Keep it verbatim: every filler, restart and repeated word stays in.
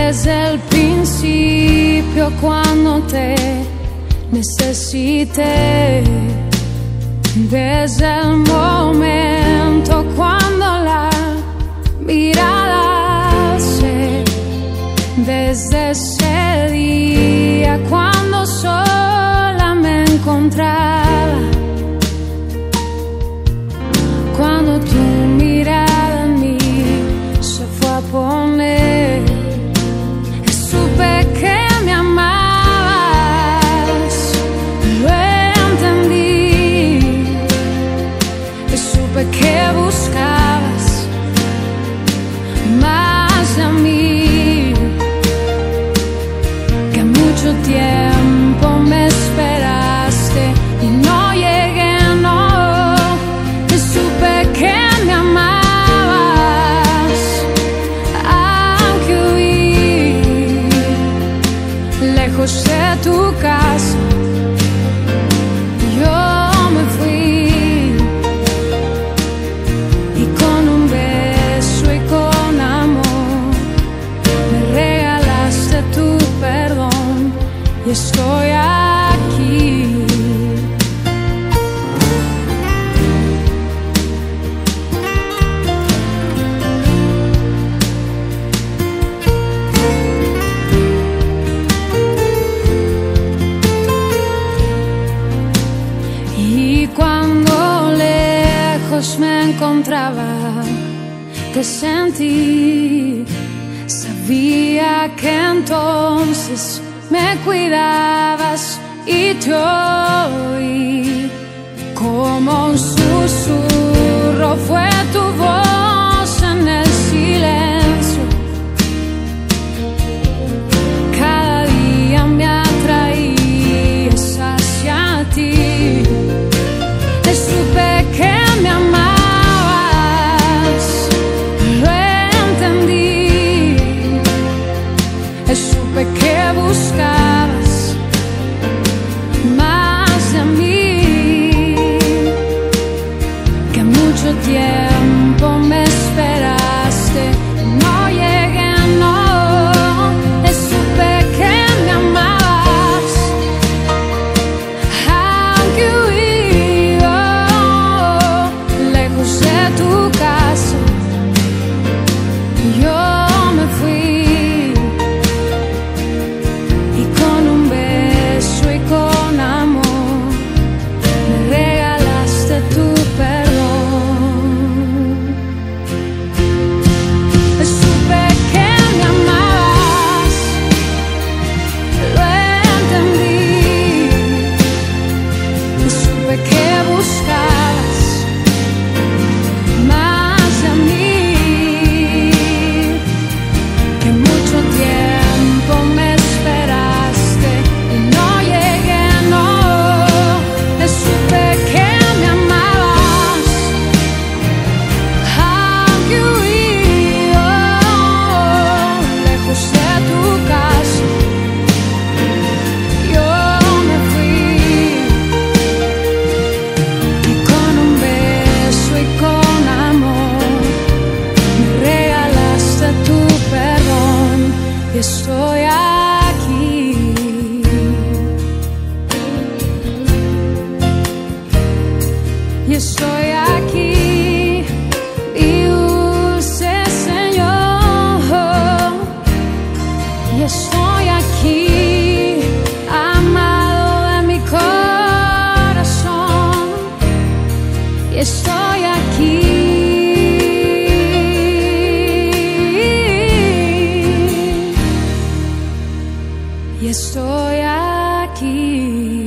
desde el principio cuando te necesité, desde el momento cuando la mirada alcé, desde ese día cuando sola me encontraba, cuando tu mirada en mí se fue a poner, supe que me amabas, lo entendí, supe que buscabas más de mí, que mucho tiempo me esperaste y no llegué, no, que supe que me amabas, aunque huí lejos de tu casa, yo me fui y con un beso y con amor me regalaste tu perdón y estoy aquí. Y cuando lejos me encontraba, te sentí, sabía que entonces me cuidabas y te oí, como un susurro fue tu voz en el silencio, cada día me atraías hacia ti, supe que me amabas, lo entendí, supe que buscabas más de mí, que mucho tiempo me esperaste, no llegué, no, supe que me amabas, aunque huí lejos de tu casa, yo me fui y con un beso y con amor me regalaste tu perdón. Supe que me amabas, lo entendí, supe que buscabas más de mí, que mucho tiempo me esperaste y no llegué, no, supe que me amabas, aunque huí lejos de tu casa, yo me fui y con un beso y con amor me regalaste tu perdón y estoy aquí. Y estoy aquí, mi dulce Señor, y estoy aquí, amado de mi corazón, y estoy aquí. Y estoy aquí.